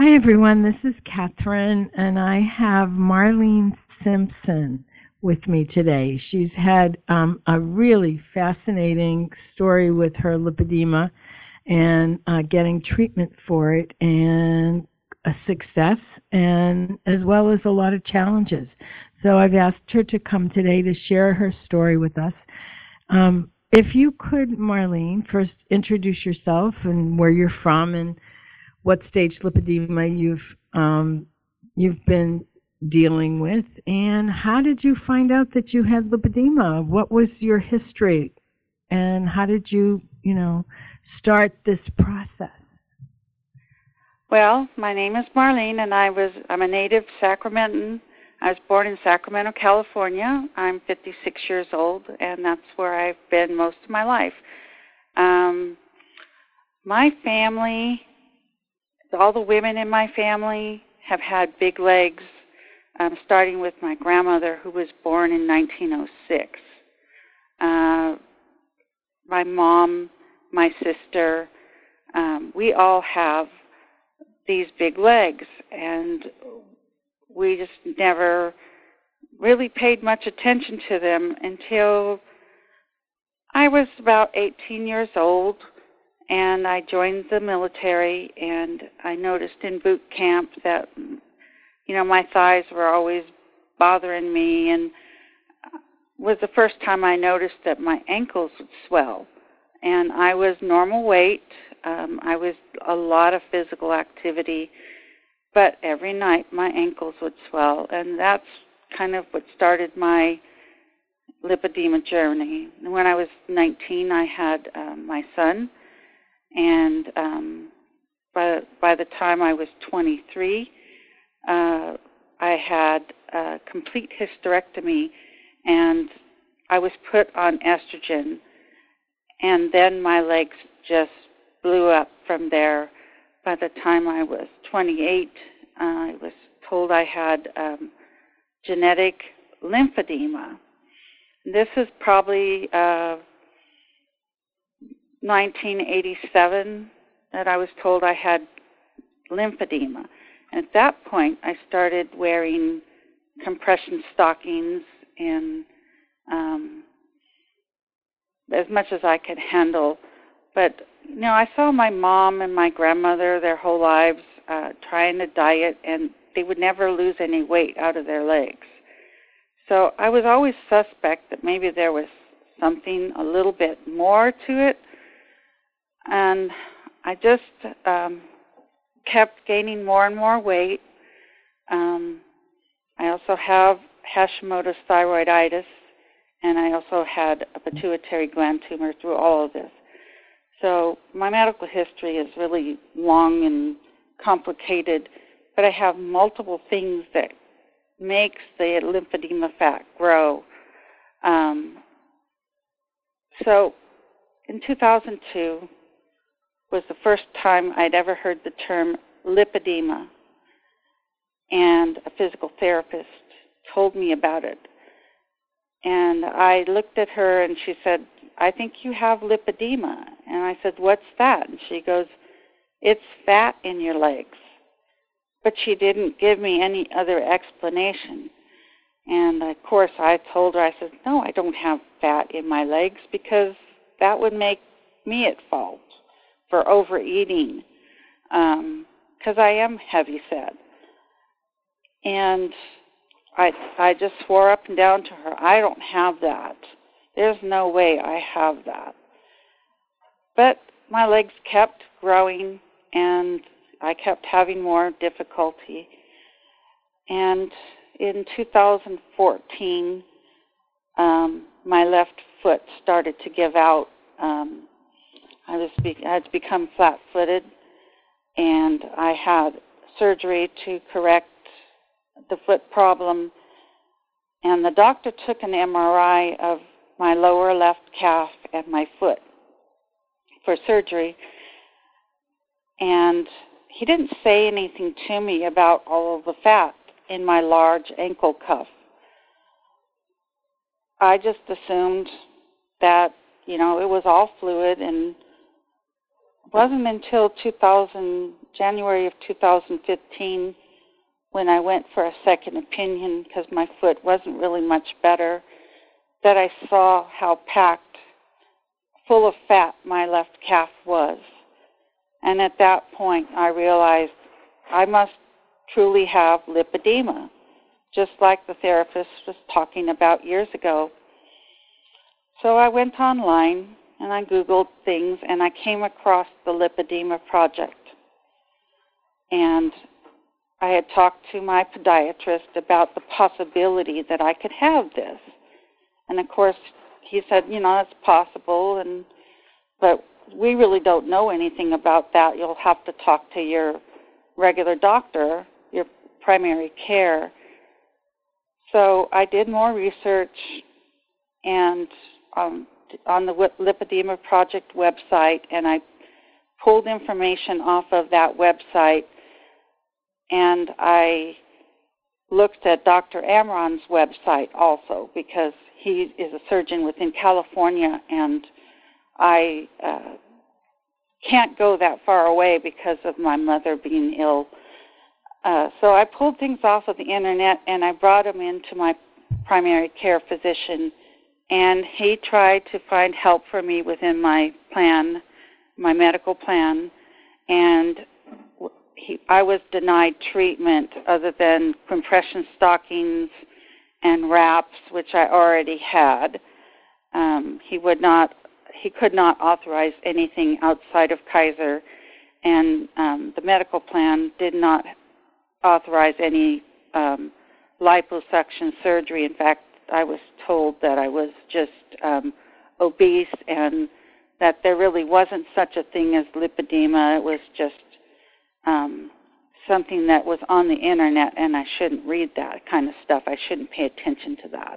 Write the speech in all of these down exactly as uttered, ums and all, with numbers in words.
Hi, everyone. This is Catherine, and I have Marlene Simpson with me today. She's had um, a really fascinating story with her lipedema and uh, getting treatment for it, and a success, and as well as a lot of challenges. So I've asked her to come today to share her story with us. Um, if you could, Marlene, first introduce yourself and where you're from and what stage lipedema you've um, you've been dealing with, and how did you find out that you had lipedema? What was your history, and how did you, you know, start this process? Well, my name is Marlene, and I was I'm a native Sacramentan. I was born in Sacramento, California. I'm fifty-six years old, and that's where I've been most of my life. Um, my family. All the women in my family have had big legs, um, starting with my grandmother, who was born in nineteen oh six. Uh, my mom, my sister, um, we all have these big legs, and we just never really paid much attention to them until I was about eighteen years old. And I joined the military, and I noticed in boot camp that, you know, my thighs were always bothering me, and it was the first time I noticed that my ankles would swell. And I was normal weight. Um, I was a lot of physical activity, but every night my ankles would swell, and that's kind of what started my lipedema journey. When I was nineteen, I had um, my son. And um, by, by the time I was twenty-three, uh, I had a complete hysterectomy, and I was put on estrogen. And then my legs just blew up from there. By the time I was twenty-eight, uh, I was told I had um, genetic lymphedema. This is probably Uh, nineteen eighty-seven that I was told I had lymphedema. And at that point, I started wearing compression stockings and um, as much as I could handle. But, you know, I saw my mom and my grandmother their whole lives uh, trying to diet, and they would never lose any weight out of their legs. So I was always suspect that maybe there was something a little bit more to it. And I just um, kept gaining more and more weight. Um, I also have Hashimoto's thyroiditis, and I also had a pituitary gland tumor through all of this. So my medical history is really long and complicated, but I have multiple things that makes the lymphedema fat grow. Um, so in two thousand two, was the first time I'd ever heard the term lipedema, and a physical therapist told me about it. And I looked at her, and she said, "I think you have lipedema." And I said, "What's that?" And she goes, "It's fat in your legs." But she didn't give me any other explanation. And, of course, I told her, I said, "No, I don't have fat in my legs, because that would make me at fault for overeating, because um, I am heavy-set." And I, I just swore up and down to her, "I don't have that. There's no way I have that." But my legs kept growing, and I kept having more difficulty. And in two thousand fourteen, um, my left foot started to give out. Um, I was be- I had become flat-footed, and I had surgery to correct the foot problem. And the doctor took an M R I of my lower left calf and my foot for surgery. And he didn't say anything to me about all of the fat in my large ankle cuff. I just assumed that, you know, it was all fluid, and it wasn't until two thousand January of two thousand fifteen, when I went for a second opinion because my foot wasn't really much better, that I saw how packed, full of fat my left calf was. And at that point, I realized I must truly have lipedema, just like the therapist was talking about years ago. So I went online and I Googled things, and I came across the Lipedema Project. And I had talked to my podiatrist about the possibility that I could have this. And of course, he said, you know, it's possible, and but we really don't know anything about that. You'll have to talk to your regular doctor, your primary care. So I did more research, and um, on the Lipedema Project website, and I pulled information off of that website, and I looked at Doctor Amron's website also, because he is a surgeon within California, and I uh, can't go that far away because of my mother being ill. Uh, so I pulled things off of the internet, and I brought them into my primary care physician, and he tried to find help for me within my plan, my medical plan, and he, I was denied treatment other than compression stockings and wraps, which I already had. Um, he would not, he could not authorize anything outside of Kaiser, and um, the medical plan did not authorize any um, liposuction surgery. In fact, I was told that I was just um, obese and that there really wasn't such a thing as lipedema. It was just um, something that was on the internet, and I shouldn't read that kind of stuff. I shouldn't pay attention to that.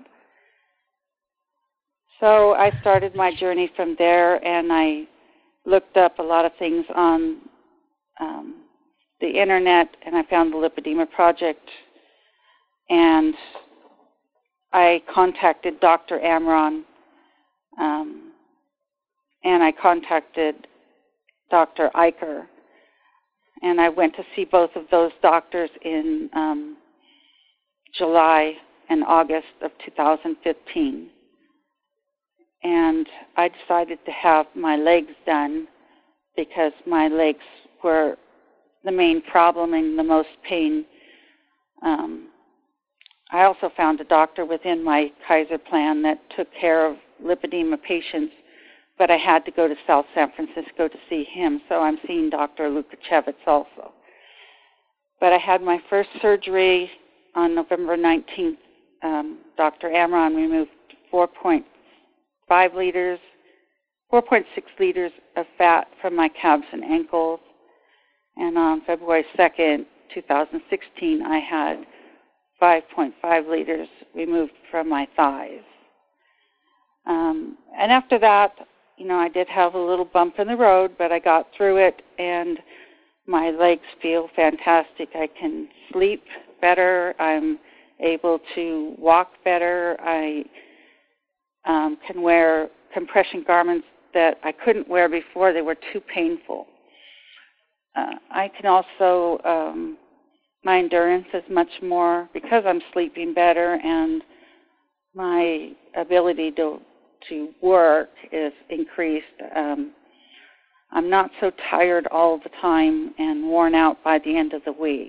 So I started my journey from there, and I looked up a lot of things on um, the internet, and I found the Lipedema Project, and I contacted Doctor Amron, um, and I contacted Doctor Eicher, and I went to see both of those doctors in um, July and August of two thousand fifteen. And I decided to have my legs done because my legs were the main problem and the most pain. Um, I also found a doctor within my Kaiser plan that took care of lipedema patients, but I had to go to South San Francisco to see him, so I'm seeing Doctor Lukashevitz also. But I had my first surgery on November nineteenth. Um, Doctor Amron removed four point five liters, four point six liters of fat from my calves and ankles. And on February second, two thousand sixteen, I had five point five liters removed from my thighs. Um, and after that, you know, I did have a little bump in the road, but I got through it, and my legs feel fantastic. I can sleep better. I'm able to walk better. I um, can wear compression garments that I couldn't wear before. They were too painful. Uh, I can also, um, my endurance is much more, because I'm sleeping better, and my ability to to work is increased. Um, I'm not so tired all the time and worn out by the end of the week.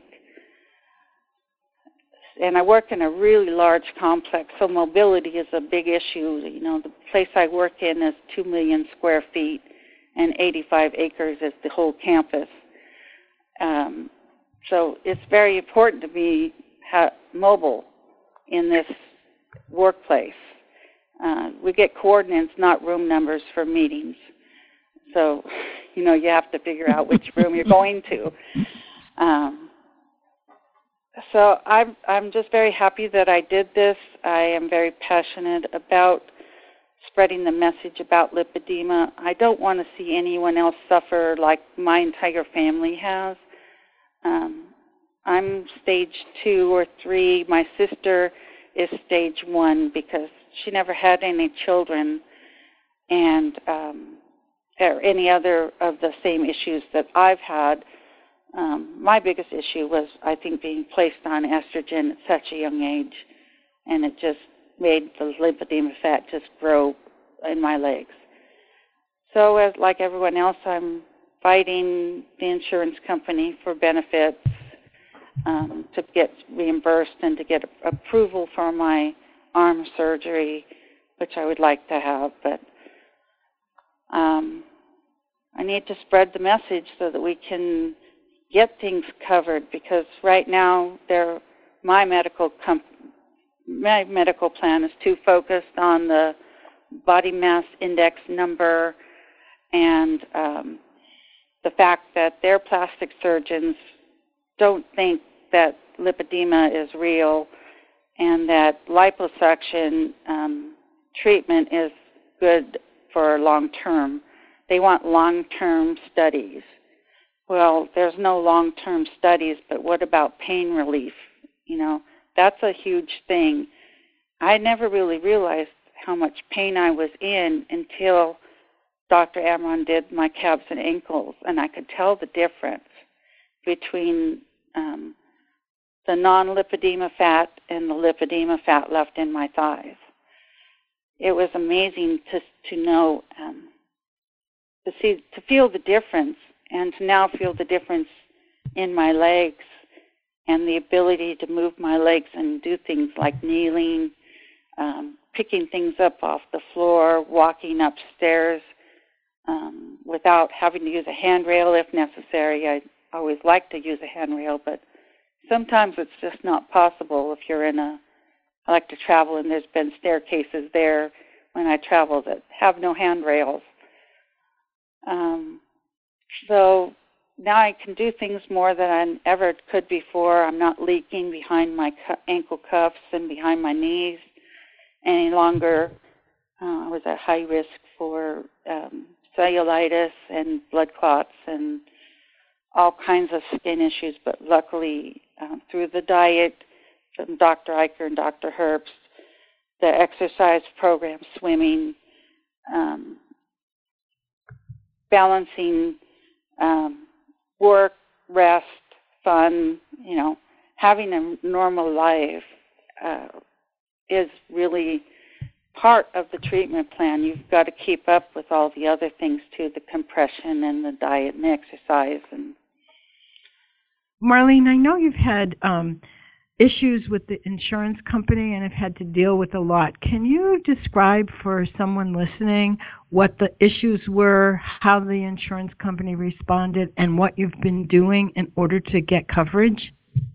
And I work in a really large complex, so mobility is a big issue. You know, the place I work in is two million square feet, and eighty-five acres is the whole campus. Um, so it's very important to be ha- mobile in this workplace. Uh, we get coordinates, not room numbers for meetings. So, you know, you have to figure out which room you're going to. Um, so I'm, I'm just very happy that I did this. I am very passionate about spreading the message about lipedema. I don't want to see anyone else suffer like my entire family has. Um, I'm stage two or three. My sister is stage one because she never had any children, and um, or any other of the same issues that I've had. Um, my biggest issue was, I think, being placed on estrogen at such a young age, and it just made the lymphedema fat just grow in my legs. So, as like everyone else, I'm fighting the insurance company for benefits, um, to get reimbursed and to get approval for my arm surgery, which I would like to have, but um, I need to spread the message so that we can get things covered, because right now they're, my medical comp- my medical plan is too focused on the body mass index number and um, the fact that their plastic surgeons don't think that lipedema is real and that liposuction um, treatment is good for long-term. They want long-term studies. Well, there's no long-term studies, but what about pain relief? You know, that's a huge thing. I never really realized how much pain I was in until Doctor Amron did my calves and ankles, and I could tell the difference between um, the non-lipedema fat and the lipedema fat left in my thighs. It was amazing to to know, um, to see, to feel the difference, and to now feel the difference in my legs and the ability to move my legs and do things like kneeling, um, picking things up off the floor, walking upstairs um, without having to use a handrail if necessary. I always like to use a handrail, but sometimes it's just not possible if you're in a, I like to travel and there's been staircases there when I travel that have no handrails. Um, so now I can do things more than I ever could before. I'm not leaking behind my cu- ankle cuffs and behind my knees any longer. Uh, I was at high risk for um, cellulitis and blood clots and all kinds of skin issues, but luckily um, through the diet from Doctor Eicher and Doctor Herbst, the exercise program, swimming, um, balancing um, work, rest, fun, you know, having a normal life uh, is really part of the treatment plan. You've got to keep up with all the other things too, the compression and the diet and the exercise. And Marlene, I know you've had um, issues with the insurance company and have had to deal with a lot. Can you describe for someone listening what the issues were, how the insurance company responded, and what you've been doing in order to get coverage?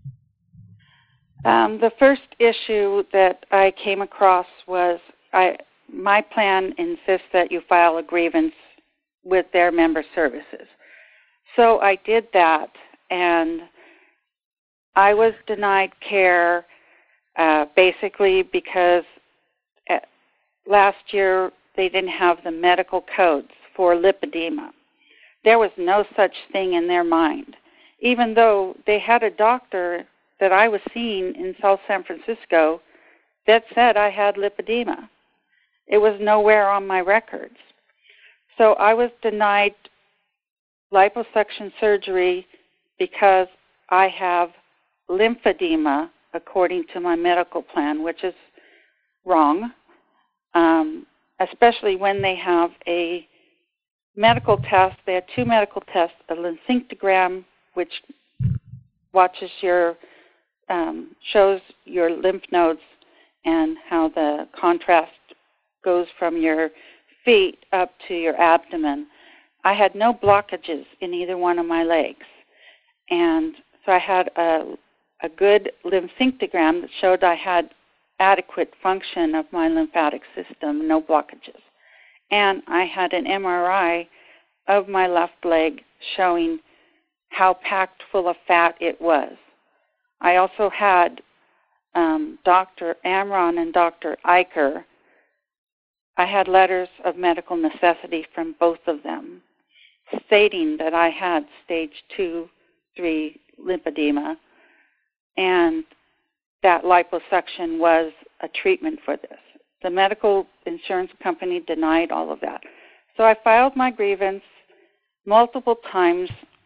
Um, the first issue that I came across was I, my plan insists that you file a grievance with their member services. So I did that, and I was denied care uh, basically because at, last year they didn't have the medical codes for lipedema. There was no such thing in their mind, even though they had a doctor that I was seeing in South San Francisco that said I had lipedema. It was nowhere on my records. So I was denied liposuction surgery because I have lymphedema according to my medical plan, which is wrong, um, especially when they have a medical test. They had two medical tests, a lymphedema, which watches your, um, shows your lymph nodes and how the contrast goes from your feet up to your abdomen. I had no blockages in either one of my legs. And so I had a, a good lymphedema that showed I had adequate function of my lymphatic system, no blockages. And I had an M R I of my left leg showing how packed full of fat it was. I also had um, Doctor Amron and Doctor Eicher. I had letters of medical necessity from both of them stating that I had stage two, three lymphedema, and that liposuction was a treatment for this. The medical insurance company denied all of that. So I filed my grievance multiple times,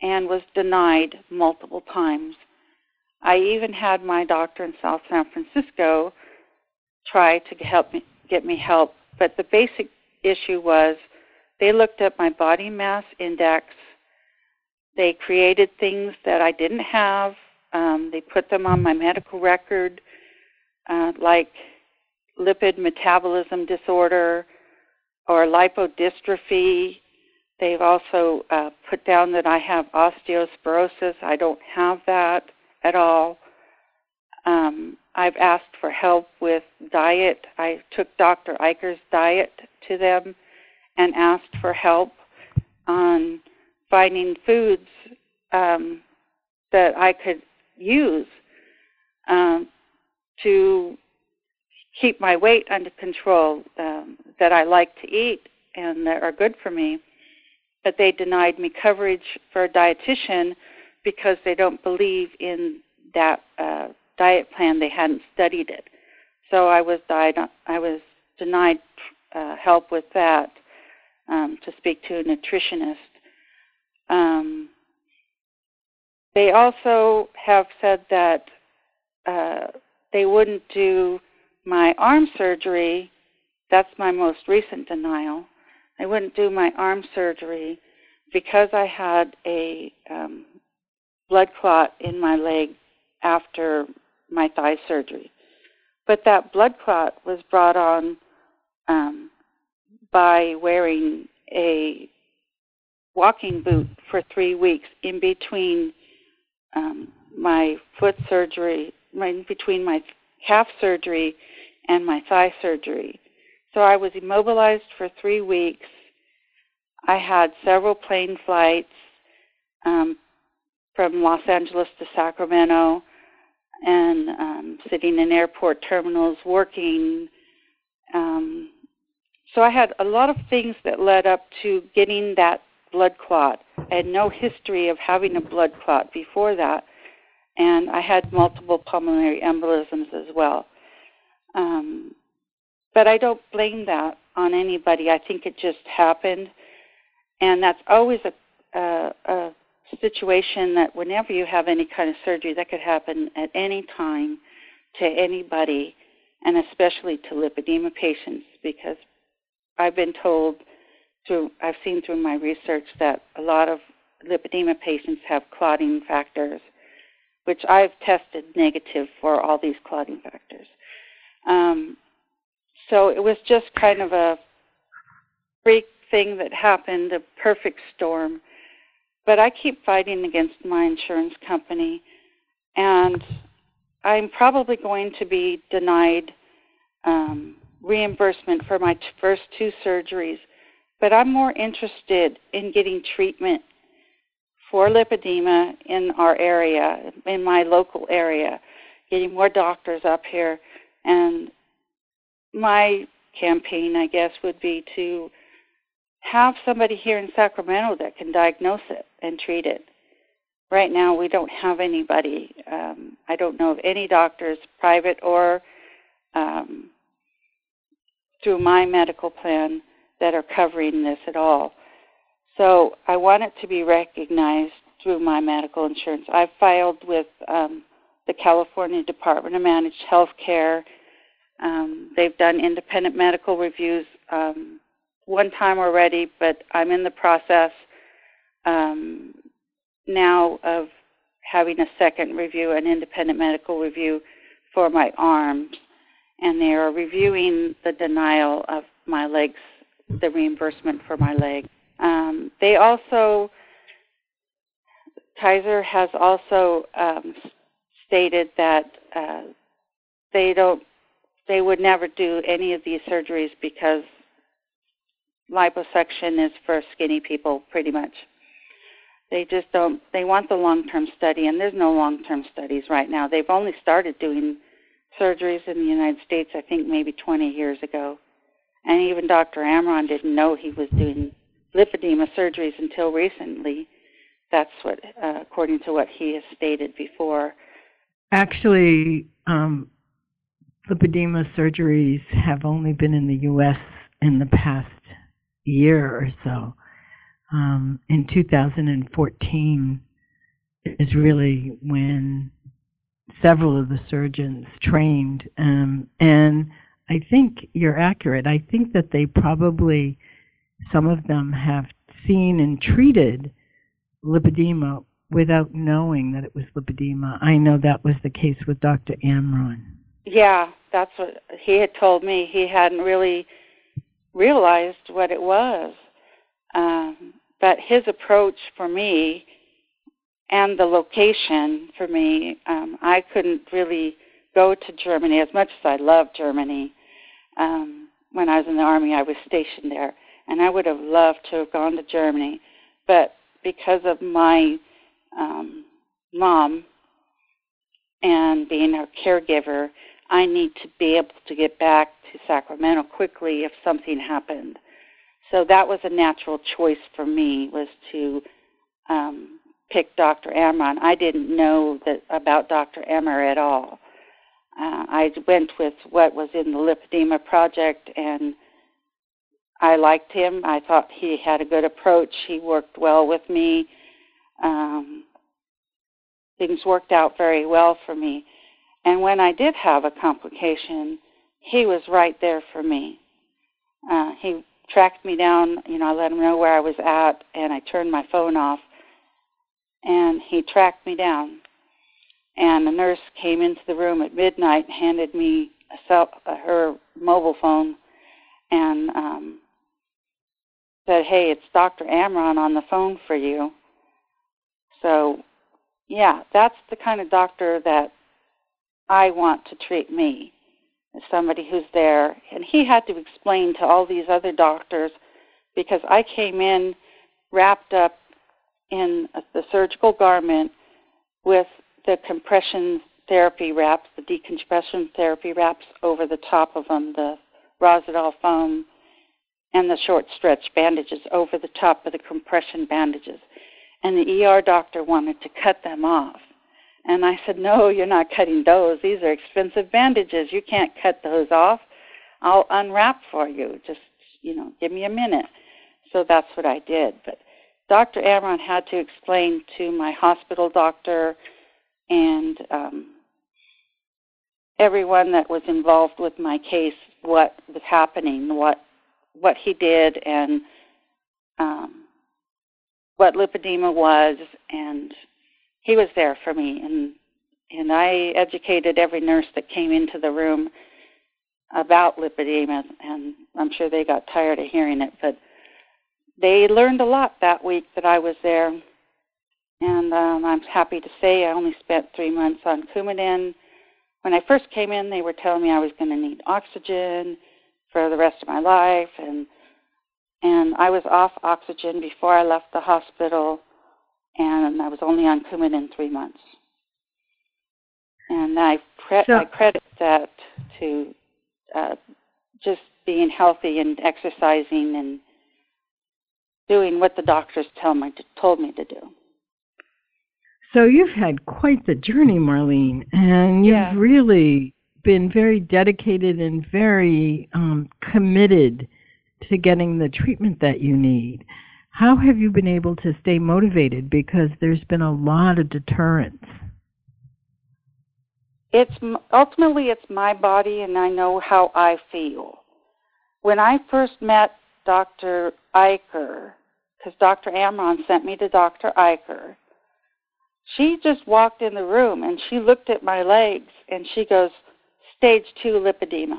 and was denied multiple times. I even had my doctor in South San Francisco try to help me, get me help, but the basic issue was they looked at my body mass index. They created things that I didn't have. Um, they put them on my medical record, uh, like lipid metabolism disorder or lipodystrophy. They've also uh, put down that I have osteosporosis. I don't have that at all. Um, I've asked for help with diet. I took Doctor Eicher's diet to them and asked for help on finding foods um, that I could use um, to keep my weight under control, um, that I like to eat and that are good for me. But they denied me coverage for a dietitian because they don't believe in that uh, diet plan. They hadn't studied it. So I was died, I was denied uh, help with that, um, to speak to a nutritionist. Um, they also have said that uh, they wouldn't do my arm surgery. That's my most recent denial. They wouldn't do my arm surgery because I had a um, blood clot in my leg after my thigh surgery. But that blood clot was brought on um, by wearing a walking boot for three weeks in between um, my foot surgery, in between my calf surgery and my thigh surgery. So I was immobilized for three weeks. I had several plane flights um, from Los Angeles to Sacramento, and um, sitting in airport terminals, working. Um, so I had a lot of things that led up to getting that blood clot. I had no history of having a blood clot before that, and I had multiple pulmonary embolisms as well. Um, but I don't blame that on anybody. I think it just happened, and that's always a, a, a situation that whenever you have any kind of surgery, that could happen at any time to anybody, and especially to lipedema patients, because I've been told through, I've seen through my research that a lot of lipedema patients have clotting factors, which I've tested negative for all these clotting factors. Um, so it was just kind of a freak thing that happened, a perfect storm. But I keep fighting against my insurance company, and I'm probably going to be denied um, reimbursement for my t- first two surgeries. But I'm more interested in getting treatment for lipedema in our area, in my local area, getting more doctors up here. And my campaign, I guess, would be to have somebody here in Sacramento that can diagnose it and treat it. Right now, we don't have anybody. Um, I don't know of any doctors, private or um, through my medical plan, that are covering this at all. So I want it to be recognized through my medical insurance. I've filed with um, the California Department of Managed Health Care. Um, they've done independent medical reviews um, one time already, but I'm in the process um, now of having a second review, an independent medical review for my arms, and they are reviewing the denial of my legs, the reimbursement for my leg. Um, they also, Kaiser has also um, stated that uh, they don't, they would never do any of these surgeries because liposuction is for skinny people, pretty much. They just don't, they want the long-term study, and there's no long-term studies right now. They've only started doing surgeries in the United States, I think, maybe twenty years ago. And even Doctor Amron didn't know he was doing lipedema surgeries until recently. That's what, uh, according to what he has stated before. Actually, um, lipedema surgeries have only been in the U S in the past year or so. um, in two thousand fourteen is really when several of the surgeons trained. Um, and I think you're accurate. I think that they probably, some of them have seen and treated lipedema without knowing that it was lipedema. I know that was the case with Doctor Amron. Yeah, that's what he had told me. He hadn't really realized what it was. Um, but his approach for me and the location for me, um, I couldn't really go to Germany as much as I loved Germany. Um, when I was in the Army, I was stationed there, and I would have loved to have gone to Germany. But because of my um, mom and being her caregiver, I need to be able to get back to Sacramento quickly if something happened. So that was a natural choice for me, was to um, pick Doctor Amron. I didn't know that about Doctor Emmer at all. Uh, I went with what was in the Lipedema Project, and I liked him. I thought he had a good approach. He worked well with me. Um, things worked out very well for me. And when I did have a complication, he was right there for me. Uh, he tracked me down. You know, I let him know where I was at, and I turned my phone off, and he tracked me down. And a nurse came into the room at midnight and handed me a cell, uh, her mobile phone, and um, said, "Hey, it's Doctor Amron on the phone for you." So, yeah, that's the kind of doctor that I want to treat me, as somebody who's there. And he had to explain to all these other doctors, because I came in wrapped up in the surgical garment with the compression therapy wraps, the decompression therapy wraps over the top of them, the Rosidol foam, and the short stretch bandages over the top of the compression bandages. And the E R doctor wanted to cut them off. And I said, "No, you're not cutting those. These are expensive bandages. You can't cut those off. I'll unwrap for you. Just, you know, give me a minute." So that's what I did. But Doctor Amron had to explain to my hospital doctor and um, everyone that was involved with my case what was happening, what what he did, and um, what lipedema was, and he was there for me. And and I educated every nurse that came into the room about lipedema, and I'm sure they got tired of hearing it, but they learned a lot that week that I was there. And um, I'm happy to say I only spent three months on Coumadin. When I first came in, they were telling me I was going to need oxygen for the rest of my life, and and I was off oxygen before I left the hospital, and I was only on Coumadin three months. And I, pre- So- I credit that to uh, just being healthy and exercising and doing what the doctors tell me to, told me to do. So you've had quite the journey, Marlene, and you've Yeah. really been very dedicated and very um, committed to getting the treatment that you need. How have you been able to stay motivated? Because there's been a lot of deterrence. It's ultimately it's my body, and I know how I feel. When I first met Doctor Eicher, because Doctor Amron sent me to Doctor Eicher, she just walked in the room and she looked at my legs and she goes, "Stage two lipedema."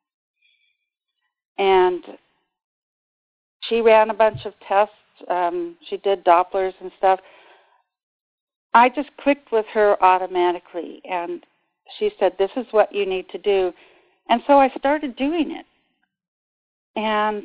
And she ran a bunch of tests. Um, she did Dopplers and stuff. I just clicked with her automatically, and she said, "This is what you need to do." And so I started doing it. And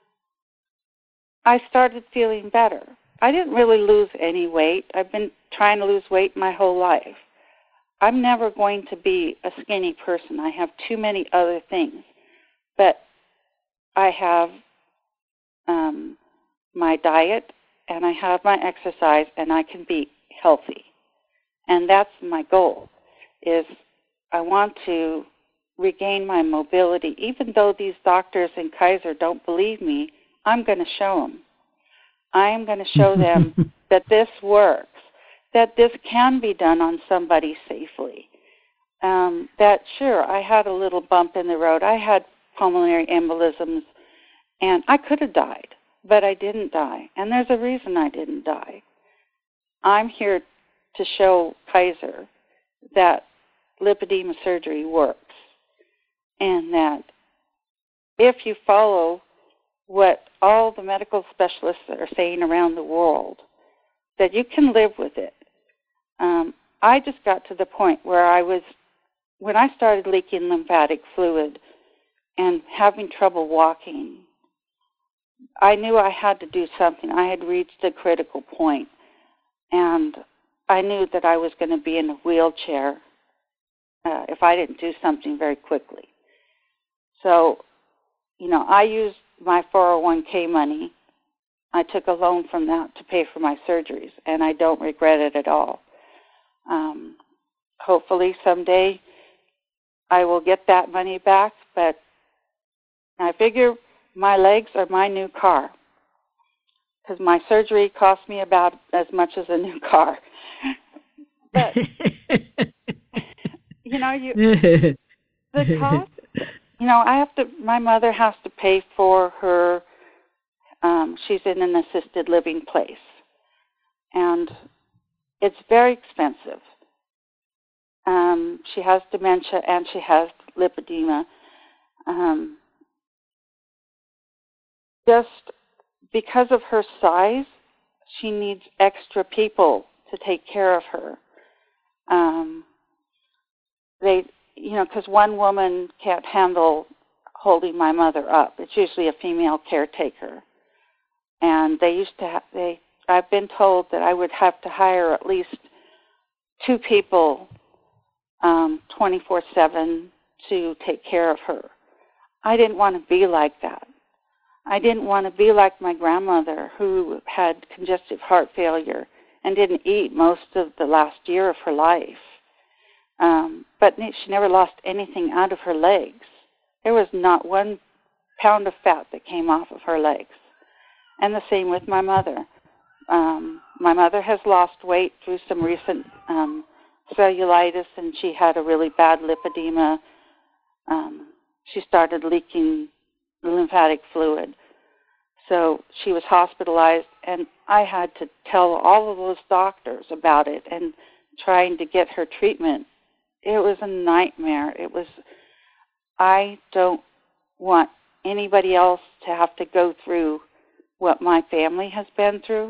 I started feeling better. I didn't really lose any weight. I've been trying to lose weight my whole life. I'm never going to be a skinny person. I have too many other things. But I have um, my diet, and I have my exercise, and I can be healthy. And that's my goal, is I want to regain my mobility. Even though these doctors in Kaiser don't believe me, I'm going to show them. I am going to show them that this works, that this can be done on somebody safely. Um, that, sure, I had a little bump in the road. I had pulmonary embolisms, and I could have died, but I didn't die. And there's a reason I didn't die. I'm here to show Kaiser that lipedema surgery works, and that if you follow what all the medical specialists are saying around the world, that you can live with it. Um, I just got to the point where I was, when I started leaking lymphatic fluid and having trouble walking, I knew I had to do something. I had reached a critical point, and I knew that I was going to be in a wheelchair uh, if I didn't do something very quickly. So, you know, I used my four oh one k money. I took a loan from that to pay for my surgeries, and I don't regret it at all. Um, hopefully someday I will get that money back, but I figure my legs are my new car, because my surgery cost me about as much as a new car. But, you know, you the cost, you know, I have to, my mother has to pay for her, um, she's in an assisted living place, and it's very expensive. Um, she has dementia and she has lipedema. Um, just because of her size, she needs extra people to take care of her. Um, they, you know, because one woman can't handle holding my mother up. It's usually a female caretaker. And they used to have, they, I've been told that I would have to hire at least two people um, twenty-four seven to take care of her. I didn't want to be like that. I didn't want to be like my grandmother, who had congestive heart failure and didn't eat most of the last year of her life. Um, but she never lost anything out of her legs. There was not one pound of fat that came off of her legs. And the same with my mother. Um, my mother has lost weight through some recent um, cellulitis, and she had a really bad lipedema. Um, she started leaking lymphatic fluid. So she was hospitalized, and I had to tell all of those doctors about it and trying to get her treatment. It was a nightmare. It was, I don't want anybody else to have to go through what my family has been through.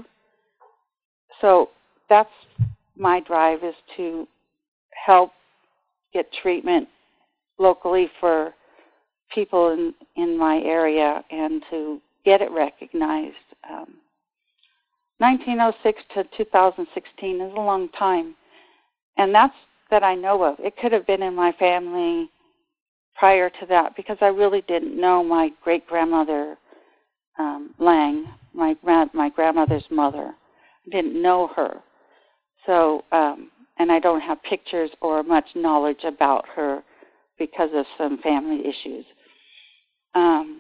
So that's my drive, is to help get treatment locally for people in, in my area and to get it recognized. Um, nineteen oh six to two thousand sixteen is a long time, and that's that I know of. It could have been in my family prior to that, because I really didn't know my great-grandmother um, Lang, my, my grandmother's mother. I didn't know her. So, um, and I don't have pictures or much knowledge about her because of some family issues. Um,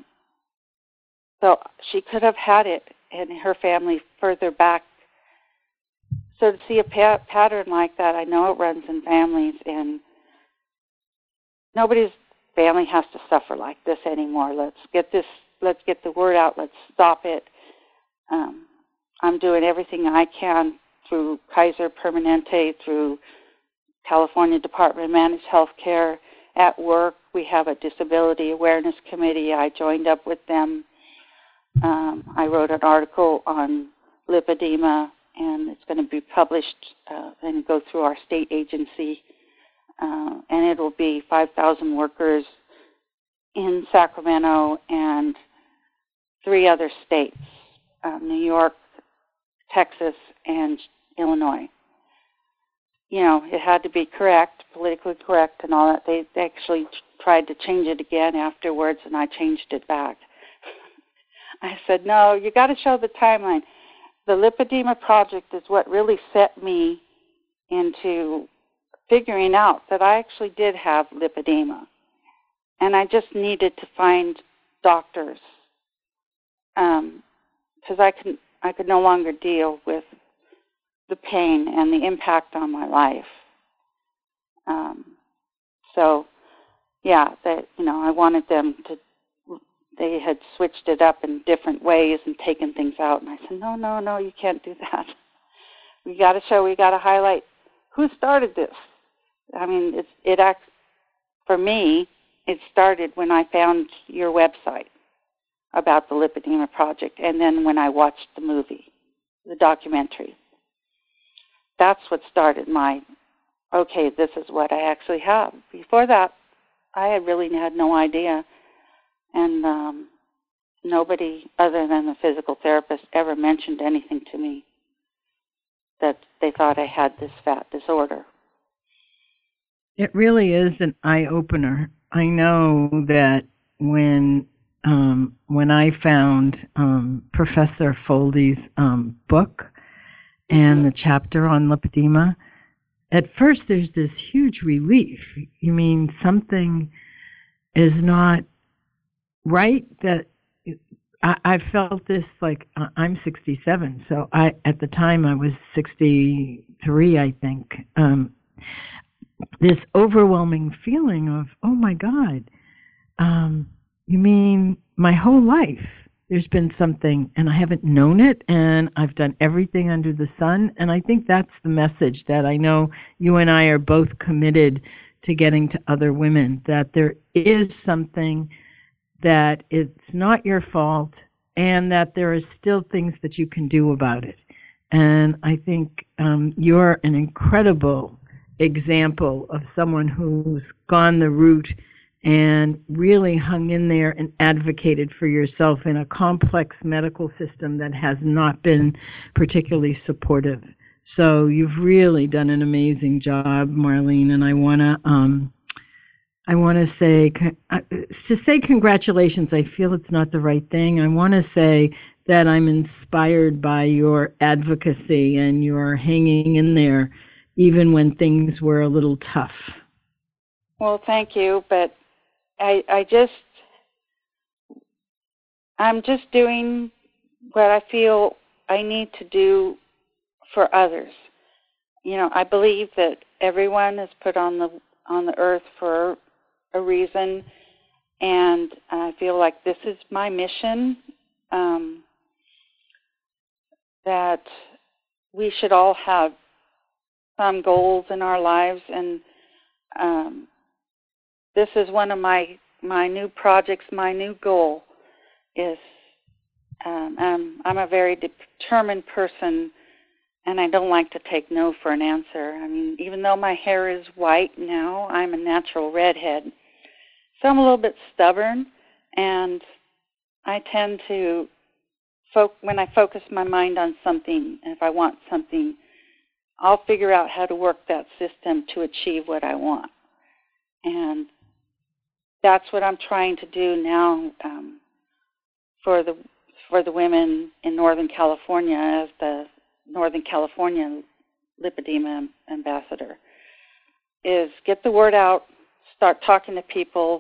so she could have had it in her family further back. So to see a pa- pattern like that, I know it runs in families, and nobody's family has to suffer like this anymore. Let's get this, let's get the word out. Let's stop it. Um, I'm doing everything I can through Kaiser Permanente, through California Department of Managed Health Care. At work, we have a disability awareness committee. I joined up with them. Um, I wrote an article on lipedema, and it's going to be published uh, and go through our state agency. Uh, and it will be five thousand workers in Sacramento and three other states, uh, New York, Texas, and Illinois. You know, it had to be correct, politically correct and all that. They, they actually tried to change it again afterwards, and I changed it back. I said, no, you got to show the timeline. The lipedema project is what really set me into figuring out that I actually did have lipedema, and I just needed to find doctors, because um, I can I could no longer deal with the pain and the impact on my life. Um, so, yeah, that you know, I wanted them to. They had switched it up in different ways and taken things out, and I said, no, no, no, you can't do that. We got to show, we got to highlight who started this. I mean, it's it act for me. It started when I found your website about the Lipedema Project, and then when I watched the movie, the documentary. That's what started my, okay, this is what I actually have. Before that, I had really had no idea, and um, nobody other than the physical therapist ever mentioned anything to me that they thought I had this fat disorder. It really is an eye-opener. I know that when um, when I found um, Professor Foldy's um, book and the chapter on lipedema, at first there's this huge relief. You mean something is not right? That I, I felt this, like, uh, I'm sixty-seven, so I at the time I was sixty-three, I think. Um, this overwhelming feeling of, oh my God, um, you mean my whole life there's been something and I haven't known it, and I've done everything under the sun. And I think that's the message that I know you and I are both committed to getting to other women, that there is something, that it's not your fault, and that there are still things that you can do about it. And I think um, you're an incredible example of someone who's gone the route and really hung in there and advocated for yourself in a complex medical system that has not been particularly supportive. So you've really done an amazing job, Marlene, and I want to um, I want to say uh, to say congratulations. I feel it's not the right thing. I want to say that I'm inspired by your advocacy and your hanging in there, even when things were a little tough. Well, thank you, but I, I just, I'm just doing what I feel I need to do for others. You know, I believe that everyone is put on the on the earth for a reason, and I feel like this is my mission. Um, that we should all have some goals in our lives, and um, this is one of my my new projects. My new goal is um, um, I'm a very determined person, and I don't like to take no for an answer. I mean, even though my hair is white now, I'm a natural redhead, so I'm a little bit stubborn, and I tend to fo- when I focus my mind on something, and if I want something, I'll figure out how to work that system to achieve what I want. And that's what I'm trying to do now um, for the for the women in Northern California as the Northern California lipedema ambassador, is get the word out, start talking to people,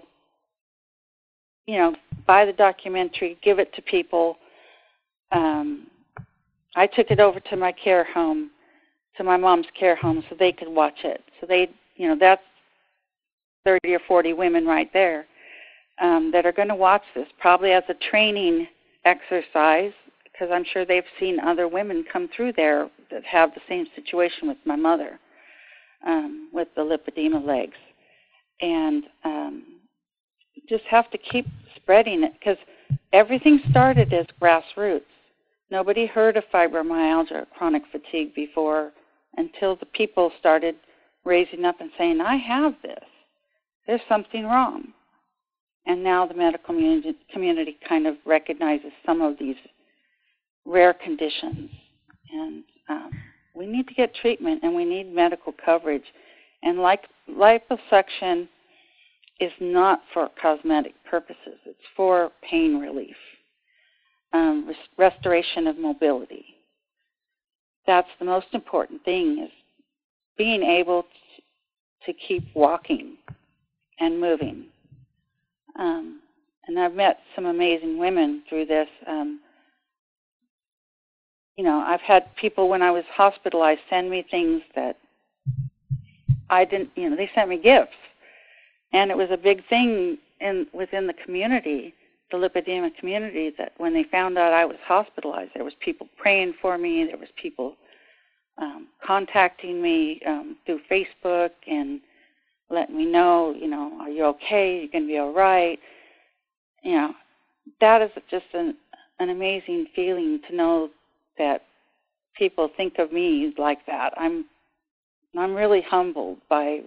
you know, buy the documentary, give it to people. Um, I took it over to my care home, to my mom's care home, so they could watch it. So they, you know, that's thirty or forty women right there um, that are going to watch this, probably as a training exercise, because I'm sure they've seen other women come through there that have the same situation with my mother, um, with the lipedema legs. And um, just have to keep spreading it, because everything started as grassroots. Nobody heard of fibromyalgia or chronic fatigue before until the people started raising up and saying, I have this. There's something wrong. And now the medical community, community kind of recognizes some of these rare conditions. And um, we need to get treatment, and we need medical coverage. And like liposuction is not for cosmetic purposes. It's for pain relief, um, res- restoration of mobility. That's the most important thing, is being able to, to keep walking and moving. Um, and I've met some amazing women through this. Um, you know, I've had people when I was hospitalized send me things that I didn't, you know, they sent me gifts. And it was a big thing in within the community, the lipedema community, that when they found out I was hospitalized, there was people praying for me, there was people um, contacting me um, through Facebook and letting me know, you know, are you okay? You're going to be all right. You know, that is just an, an amazing feeling to know that people think of me like that. I'm I'm really humbled by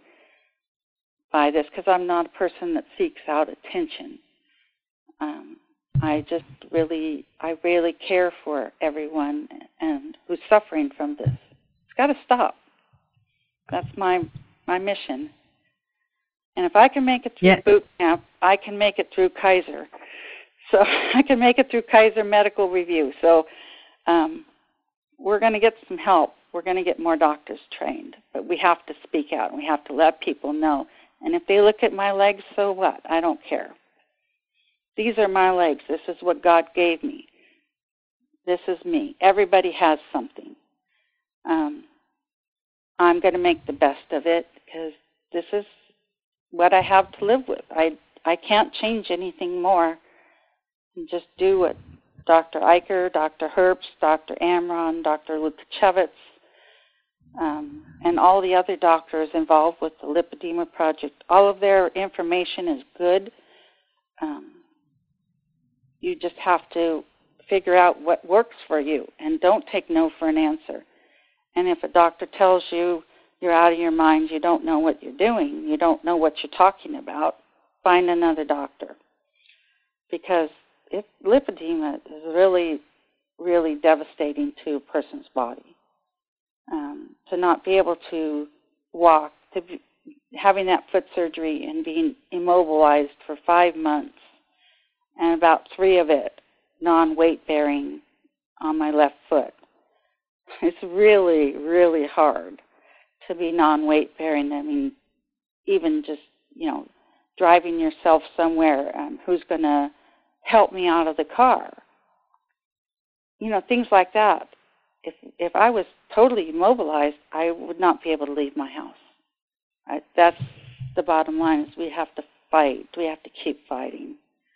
by this because I'm not a person that seeks out attention. Um, I just really, I really care for everyone and who's suffering from this. It's got to stop. That's my my mission. And if I can make it through yeah. boot camp, I can make it through Kaiser. So I can make it through Kaiser Medical Review. So um, we're going to get some help. We're going to get more doctors trained. But we have to speak out, and we have to let people know. And if they look at my legs, so what? I don't care. These are my legs. This is what God gave me. This is me. Everybody has something. Um, I'm going to make the best of it because this is what I have to live with. I I can't change anything more and just do what Doctor Eicher, Doctor Herbst, Doctor Amron, Doctor Lukashevitz, um, and all the other doctors involved with the Lipedema Project. All of their information is good. Um, you just have to figure out what works for you, and don't take no for an answer. And if a doctor tells you you're out of your mind, you don't know what you're doing, you don't know what you're talking about, find another doctor. Because it, lipedema is really, really devastating to a person's body. Um, to not be able to walk, to be, having that foot surgery and being immobilized for five months, and about three of it non-weight bearing on my left foot. It's really, really hard to be non-weight bearing. I mean, even just, you know, driving yourself somewhere, um, who's going to help me out of the car? You know, things like that. If if I was totally immobilized, I would not be able to leave my house. I, that's the bottom line, is we have to fight. We have to keep fighting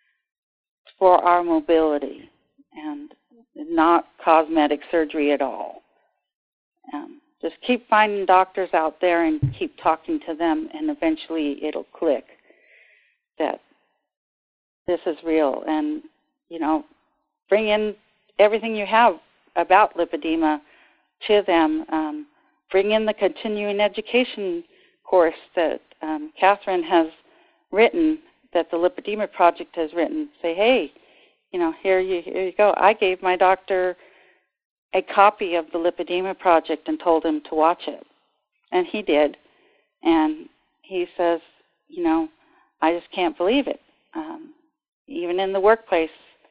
for our mobility, and not cosmetic surgery at all. Um, just keep finding doctors out there and keep talking to them, and eventually it'll click that this is real. And, you know, bring in everything you have about lipedema to them. Um, bring in the continuing education course that um, Catherine has written, that the Lipedema Project has written. Say, hey, you know, here you, here you go. I gave my doctor a copy of the Lipedema Project and told him to watch it. And he did. And he says, you know, I just can't believe it. Um, even in the workplace,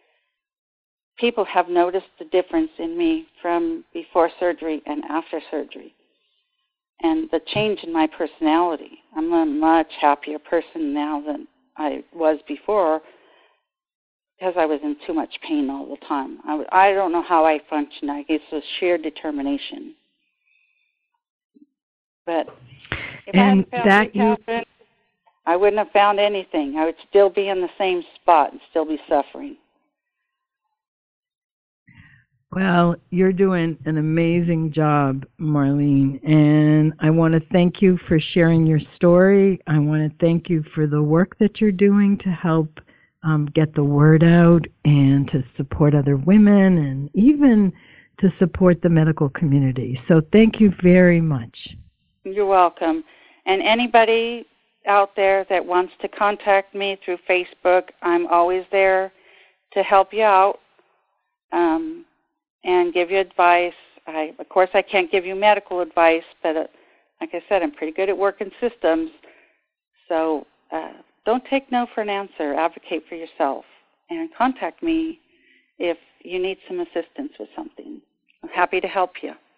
people have noticed the difference in me from before surgery and after surgery. And the change in my personality. I'm a much happier person now than I was before, because I was in too much pain all the time. I, I don't know how I function. I guess it was sheer determination. But if and I hadn't found that you, Catherine, I wouldn't have found anything. I would still be in the same spot and still be suffering. Well, you're doing an amazing job, Marlene, and I want to thank you for sharing your story. I want to thank you for the work that you're doing to help um, get the word out and to support other women and even to support the medical community. So thank you very much. You're welcome. And anybody out there that wants to contact me through Facebook, I'm always there to help you out. Um, and give you advice. I, of course, I can't give you medical advice, but uh, like I said, I'm pretty good at working systems. So uh, don't take no for an answer. Advocate for yourself. And contact me if you need some assistance with something. I'm happy to help you.